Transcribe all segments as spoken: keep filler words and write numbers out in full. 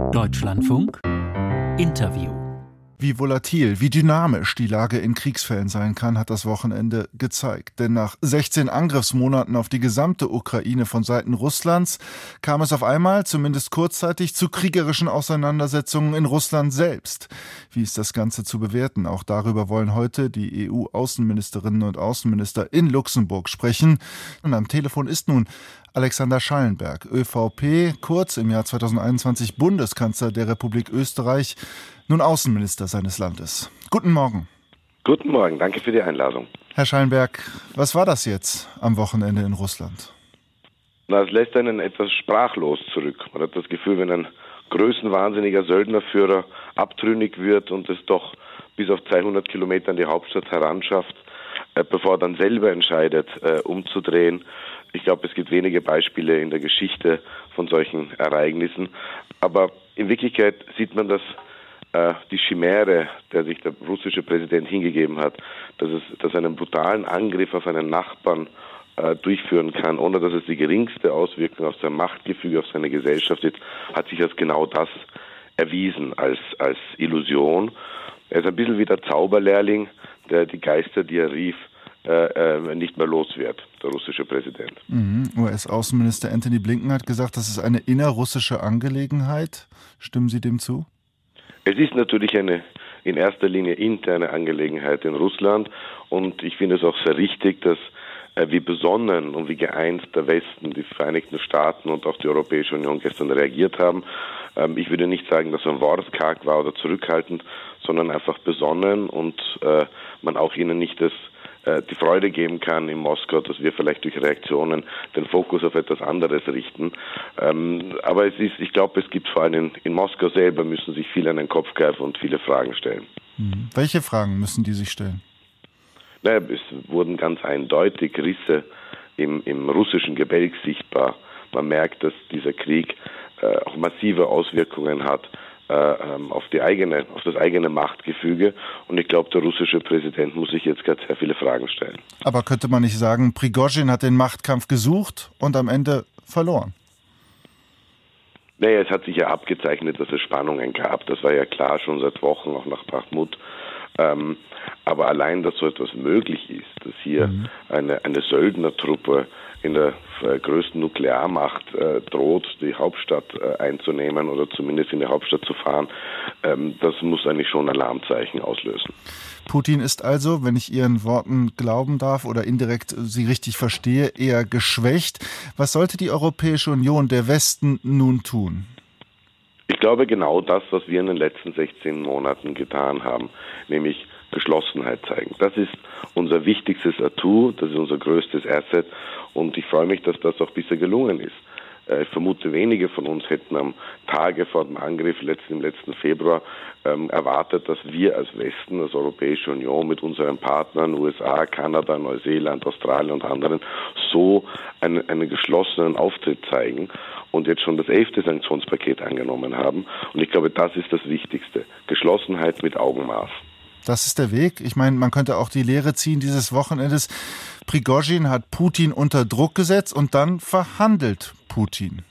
Deutschlandfunk Interview. Wie volatil, wie dynamisch die Lage in Kriegsfällen sein kann, hat das Wochenende gezeigt. Denn nach sechzehn Angriffsmonaten auf die gesamte Ukraine von Seiten Russlands kam es auf einmal, zumindest kurzzeitig, zu kriegerischen Auseinandersetzungen in Russland selbst. Wie ist das Ganze zu bewerten? Auch darüber wollen heute die E U-Außenministerinnen und Außenminister in Luxemburg sprechen. Und am Telefon ist nun Alexander Schallenberg, ÖVP, kurz im Jahr zweitausendeinundzwanzig Bundeskanzler der Republik Österreich, nun Außenminister seines Landes. Guten Morgen. Guten Morgen, danke für die Einladung. Herr Schallenberg, was war das jetzt am Wochenende in Russland? Na, es lässt einen etwas sprachlos zurück. Man hat das Gefühl, wenn ein größenwahnsinniger Söldnerführer abtrünnig wird und es doch bis auf zweihundert Kilometer an die Hauptstadt heranschafft, äh, bevor er dann selber entscheidet, äh, umzudrehen. Ich glaube, es gibt wenige Beispiele in der Geschichte von solchen Ereignissen. Aber in Wirklichkeit sieht man, dass äh, die Chimäre, der sich der russische Präsident hingegeben hat, dass es, dass einen brutalen Angriff auf einen Nachbarn äh, durchführen kann, ohne dass es die geringste Auswirkung auf sein Machtgefüge, auf seine Gesellschaft hat, hat sich als genau das erwiesen, als, als Illusion. Er ist ein bisschen wie der Zauberlehrling, der die Geister, die er rief, Äh, nicht mehr los wird, der russische Präsident. Mhm. U S-Außenminister Antony Blinken hat gesagt, das ist eine innerrussische Angelegenheit. Stimmen Sie dem zu? Es ist natürlich eine in erster Linie interne Angelegenheit in Russland und ich finde es auch sehr richtig, dass äh, wie besonnen und wie geeint der Westen, die Vereinigten Staaten und auch die Europäische Union gestern reagiert haben. Ähm, ich würde nicht sagen, dass man wortkarg war oder zurückhaltend, sondern einfach besonnen und äh, man auch ihnen nicht das die Freude geben kann in Moskau, dass wir vielleicht durch Reaktionen den Fokus auf etwas anderes richten. Ähm, aber es ist, ich glaube, es gibt vor allem in, in Moskau selber müssen sich viele an den Kopf greifen und viele Fragen stellen. Mhm. Welche Fragen müssen die sich stellen? Naja, es wurden ganz eindeutig Risse im, im russischen Gebälk sichtbar. Man merkt, dass dieser Krieg äh, auch massive Auswirkungen hat auf die eigene, auf das eigene Machtgefüge. Und ich glaube, der russische Präsident muss sich jetzt gerade sehr viele Fragen stellen. Aber könnte man nicht sagen, Prigozhin hat den Machtkampf gesucht und am Ende verloren? Naja, es hat sich ja abgezeichnet, dass es Spannungen gab. Das war ja klar schon seit Wochen, auch nach Bachmut. Ähm, aber allein, dass so etwas möglich ist, dass hier mhm. eine, eine Söldnertruppe in der äh, größten Nuklearmacht äh, droht, die Hauptstadt äh, einzunehmen oder zumindest in die Hauptstadt zu fahren, ähm, das muss eigentlich schon Alarmzeichen auslösen. Putin ist also, wenn ich Ihren Worten glauben darf oder indirekt Sie richtig verstehe, eher geschwächt. Was sollte die Europäische Union, der Westen, nun tun? Ich glaube genau das, was wir in den letzten sechzehn Monaten getan haben, nämlich Geschlossenheit zeigen. Das ist unser wichtigstes Atout, das ist unser größtes Asset und ich freue mich, dass das auch bisher gelungen ist. Ich vermute, wenige von uns hätten am Tage vor dem Angriff letzten, im letzten Februar ähm, erwartet, dass wir als Westen, als Europäische Union mit unseren Partnern U S A, Kanada, Neuseeland, Australien und anderen so einen, einen geschlossenen Auftritt zeigen und jetzt schon das elfte Sanktionspaket angenommen haben. Und ich glaube, das ist das Wichtigste. Geschlossenheit mit Augenmaß. Das ist der Weg. Ich meine, man könnte auch die Lehre ziehen dieses Wochenendes. Prigozhin hat Putin unter Druck gesetzt und dann verhandelt Putin.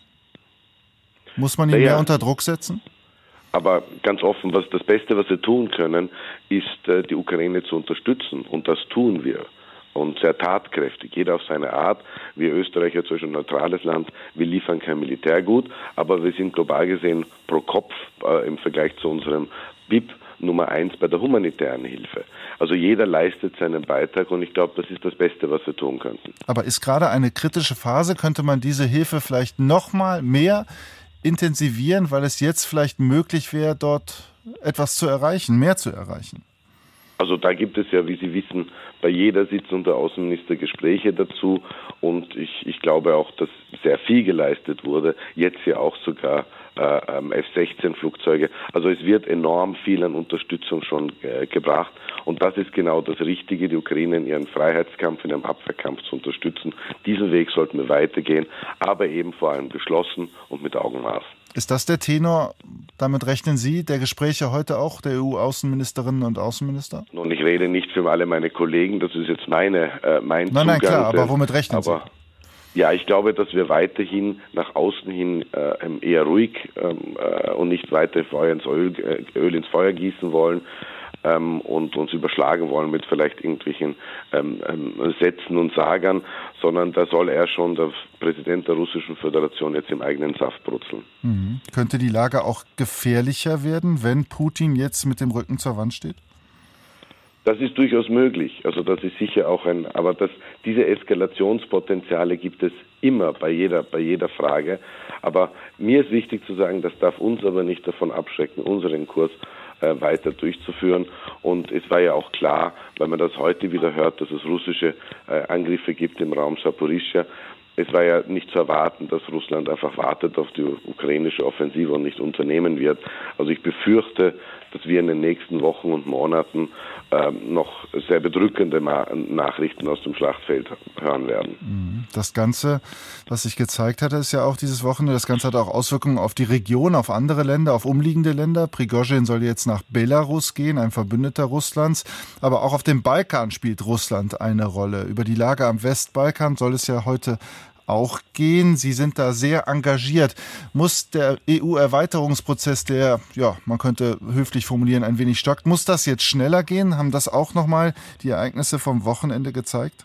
Muss man ihn naja, mehr unter Druck setzen? Aber ganz offen, was das Beste, was wir tun können, ist, die Ukraine zu unterstützen. Und das tun wir. Und sehr tatkräftig, jeder auf seine Art. Wir Österreicher, zum Beispiel ein neutrales Land, wir liefern kein Militärgut, aber wir sind global gesehen pro Kopf äh, im Vergleich zu unserem B I P Nummer eins bei der humanitären Hilfe. Also jeder leistet seinen Beitrag und ich glaube, das ist das Beste, was wir tun könnten. Aber ist gerade eine kritische Phase, könnte man diese Hilfe vielleicht noch mal mehr intensivieren, weil es jetzt vielleicht möglich wäre, dort etwas zu erreichen, mehr zu erreichen? Also da gibt es ja, wie Sie wissen, bei jeder Sitzung der Außenminister Gespräche dazu und ich, ich glaube auch, dass sehr viel geleistet wurde, jetzt ja auch sogar äh, F sechzehn Flugzeuge. Also es wird enorm viel an Unterstützung schon äh, gebracht und das ist genau das Richtige, die Ukraine in ihren Freiheitskampf, in ihrem Abwehrkampf zu unterstützen. Diesen Weg sollten wir weitergehen, aber eben vor allem geschlossen und mit Augenmaß. Ist das der Tenor, damit rechnen Sie, der Gespräche heute auch der E U-Außenministerinnen und Außenminister? Und ich rede nicht für alle meine Kollegen, das ist jetzt meine, äh, mein nein, Zugang. Nein, klar, aber womit rechnen aber, Sie? Ja, ich glaube, dass wir weiterhin nach außen hin äh, eher ruhig ähm, äh, und nicht weiter Feuer ins Öl, äh, Öl ins Feuer gießen wollen ähm, und uns überschlagen wollen mit vielleicht irgendwelchen ähm, ähm, Sätzen und Sagern, sondern da soll er schon, der Präsident der Russischen Föderation, jetzt im eigenen Saft brutzeln. Mhm. Könnte die Lage auch gefährlicher werden, wenn Putin jetzt mit dem Rücken zur Wand steht? Das ist durchaus möglich. Also das ist sicher auch ein, aber das, diese Eskalationspotenziale gibt es immer bei jeder, bei jeder Frage. Aber mir ist wichtig zu sagen, das darf uns aber nicht davon abschrecken, unseren Kurs äh, weiter durchzuführen. Und es war ja auch klar, weil man das heute wieder hört, dass es russische äh, Angriffe gibt im Raum Saporischschja. Es war ja nicht zu erwarten, dass Russland einfach wartet auf die ukrainische Offensive und nicht unternehmen wird. Also ich befürchte, dass wir in den nächsten Wochen und Monaten ähm, noch sehr bedrückende Ma- Nachrichten aus dem Schlachtfeld hören werden. Das Ganze, was sich gezeigt hatte, ist ja auch dieses Wochenende, das Ganze hat auch Auswirkungen auf die Region, auf andere Länder, auf umliegende Länder. Prigozhin soll jetzt nach Belarus gehen, ein Verbündeter Russlands. Aber auch auf dem Balkan spielt Russland eine Rolle. Über die Lage am Westbalkan soll es ja heute auch gehen. Sie sind da sehr engagiert. Muss der E U-Erweiterungsprozess, der, ja, man könnte höflich formulieren, ein wenig stockt, muss das jetzt schneller gehen? Haben das auch nochmal die Ereignisse vom Wochenende gezeigt?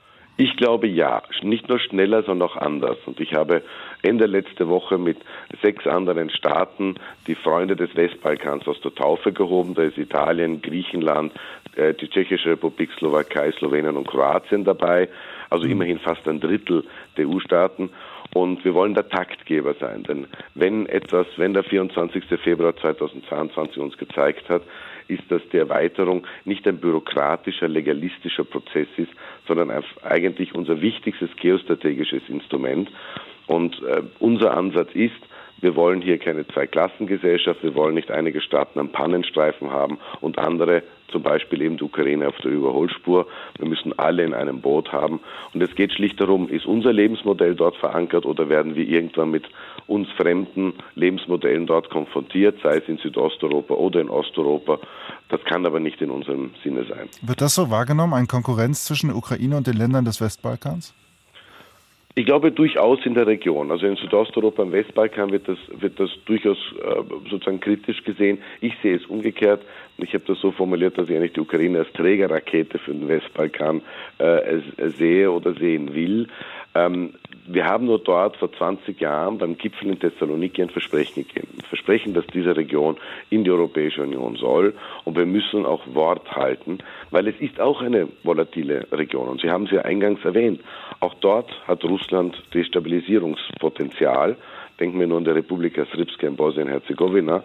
Ich glaube ja, nicht nur schneller, sondern auch anders. Und ich habe Ende letzte Woche mit sechs anderen Staaten die Freunde des Westbalkans aus der Taufe gehoben. Da ist Italien, Griechenland, die Tschechische Republik, Slowakei, Slowenien und Kroatien dabei. Also immerhin fast ein Drittel der E U-Staaten. Und wir wollen der Taktgeber sein. Denn wenn etwas, wenn der vierundzwanzigster Februar zweitausendzweiundzwanzig uns gezeigt hat, ist, dass die Erweiterung nicht ein bürokratischer, legalistischer Prozess ist, sondern eigentlich unser wichtigstes geostrategisches Instrument. Und äh, unser Ansatz ist, wir wollen hier keine Zweiklassengesellschaft, wir wollen nicht einige Staaten am Pannenstreifen haben und andere, zum Beispiel eben die Ukraine auf der Überholspur. Wir müssen alle in einem Boot haben. Und es geht schlicht darum, ist unser Lebensmodell dort verankert oder werden wir irgendwann mit uns fremden Lebensmodellen dort konfrontiert, sei es in Südosteuropa oder in Osteuropa. Das kann aber nicht in unserem Sinne sein. Wird das so wahrgenommen, eine Konkurrenz zwischen der Ukraine und den Ländern des Westbalkans? Ich glaube durchaus in der Region. Also in Südosteuropa, im Westbalkan wird das, wird das durchaus äh, sozusagen kritisch gesehen. Ich sehe es umgekehrt. Ich habe das so formuliert, dass ich eigentlich die Ukraine als Trägerrakete für den Westbalkan äh, sehe oder sehen will. Ähm, wir haben nur dort vor zwanzig Jahren beim Gipfel in Thessaloniki ein Versprechen gegeben. Ein Versprechen, dass diese Region in die Europäische Union soll. Und wir müssen auch Wort halten, weil es ist auch eine volatile Region. Und Sie haben es ja eingangs erwähnt. Auch dort hat Russland Destabilisierungspotenzial. Denken wir nur an die Republika Srpska in Bosnien-Herzegowina.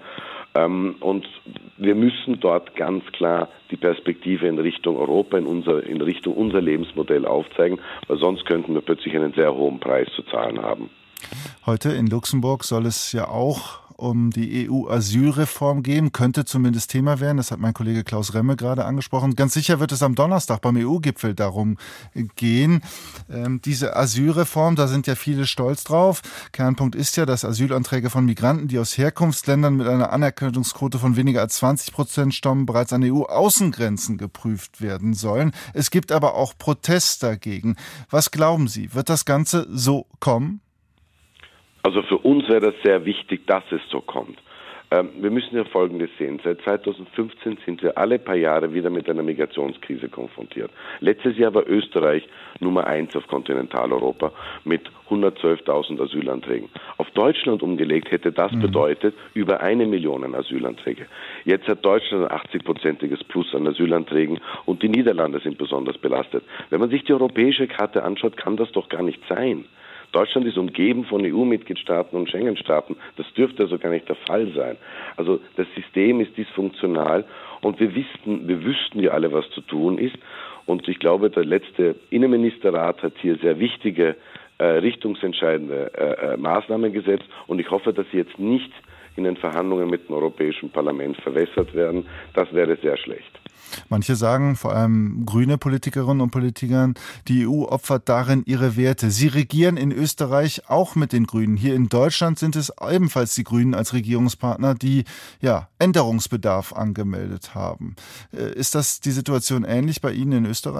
Und wir müssen dort ganz klar die Perspektive in Richtung Europa, in, unser, in Richtung unser Lebensmodell aufzeigen, weil sonst könnten wir plötzlich einen sehr hohen Preis zu zahlen haben. Heute in Luxemburg soll es ja auch um die E U-Asylreform gehen, könnte zumindest Thema werden. Das hat mein Kollege Klaus Remme gerade angesprochen. Ganz sicher wird es am Donnerstag beim E U-Gipfel darum gehen. Ähm, diese Asylreform, da sind ja viele stolz drauf. Kernpunkt ist ja, dass Asylanträge von Migranten, die aus Herkunftsländern mit einer Anerkennungsquote von weniger als zwanzig Prozent stammen, bereits an E U-Außengrenzen geprüft werden sollen. Es gibt aber auch Protest dagegen. Was glauben Sie, wird das Ganze so kommen? Also für uns wäre das sehr wichtig, dass es so kommt. Ähm, wir müssen ja Folgendes sehen. Seit zweitausendfünfzehn sind wir alle paar Jahre wieder mit einer Migrationskrise konfrontiert. Letztes Jahr war Österreich Nummer eins auf Kontinentaleuropa mit hundertzwölftausend Asylanträgen. Auf Deutschland umgelegt hätte das bedeutet über eine Million Asylanträge. Jetzt hat Deutschland ein achtzig-prozentiges Plus an Asylanträgen und die Niederlande sind besonders belastet. Wenn man sich die europäische Karte anschaut, kann das doch gar nicht sein. Deutschland ist umgeben von E U-Mitgliedstaaten und Schengen-Staaten. Das dürfte also gar nicht der Fall sein. Also das System ist dysfunktional und wir wüssten, wir wüssten ja alle, was zu tun ist. Und ich glaube, der letzte Innenministerrat hat hier sehr wichtige, äh, richtungsentscheidende äh, äh, Maßnahmen gesetzt. Und ich hoffe, dass sie jetzt nicht in den Verhandlungen mit dem Europäischen Parlament verwässert werden. Das wäre sehr schlecht. Manche sagen, vor allem grüne Politikerinnen und Politikern, die E U opfert darin ihre Werte. Sie regieren in Österreich auch mit den Grünen. Hier in Deutschland sind es ebenfalls die Grünen als Regierungspartner, die ja Änderungsbedarf angemeldet haben. Ist das die Situation ähnlich bei Ihnen in Österreich?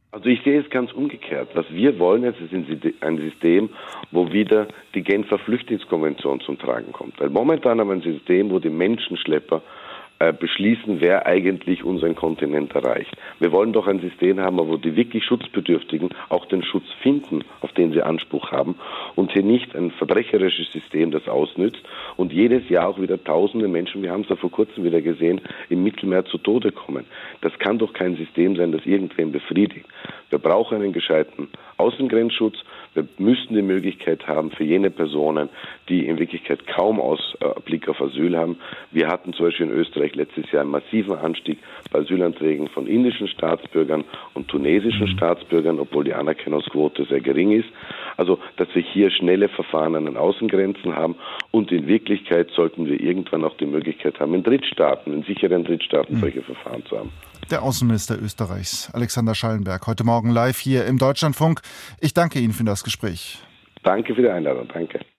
Also ich sehe es ganz umgekehrt. Was wir wollen jetzt, ist ein System, wo wieder die Genfer Flüchtlingskonvention zum Tragen kommt. Weil momentan haben wir ein System, wo die Menschenschlepper äh, beschließen, wer eigentlich unseren Kontinent erreicht. Wir wollen doch ein System haben, wo die wirklich Schutzbedürftigen auch den Schutz finden, auf den sie Anspruch haben, und hier nicht ein verbrecherisches System, das ausnützt und jedes Jahr auch wieder tausende Menschen, wir haben es ja vor kurzem wieder gesehen, im Mittelmeer zu Tode kommen. Das kann doch kein System sein, das irgendwen befriedigt. Wir brauchen einen gescheiten Außengrenzschutz. Wir müssen die Möglichkeit haben für jene Personen, die in Wirklichkeit kaum Ausblick auf Asyl haben. Wir hatten zum Beispiel in Österreich letztes Jahr einen massiven Anstieg bei Asylanträgen von indischen Staatsbürgern und tunesischen mhm. Staatsbürgern, obwohl die Anerkennungsquote sehr gering ist. Also, dass wir hier schnelle Verfahren an den Außengrenzen haben und in Wirklichkeit sollten wir irgendwann auch die Möglichkeit haben, in Drittstaaten, in sicheren Drittstaaten mhm. solche Verfahren zu haben. Der Außenminister Österreichs, Alexander Schallenberg, heute Morgen live hier im Deutschlandfunk. Ich danke Ihnen für das Gespräch. Danke für die Einladung, danke.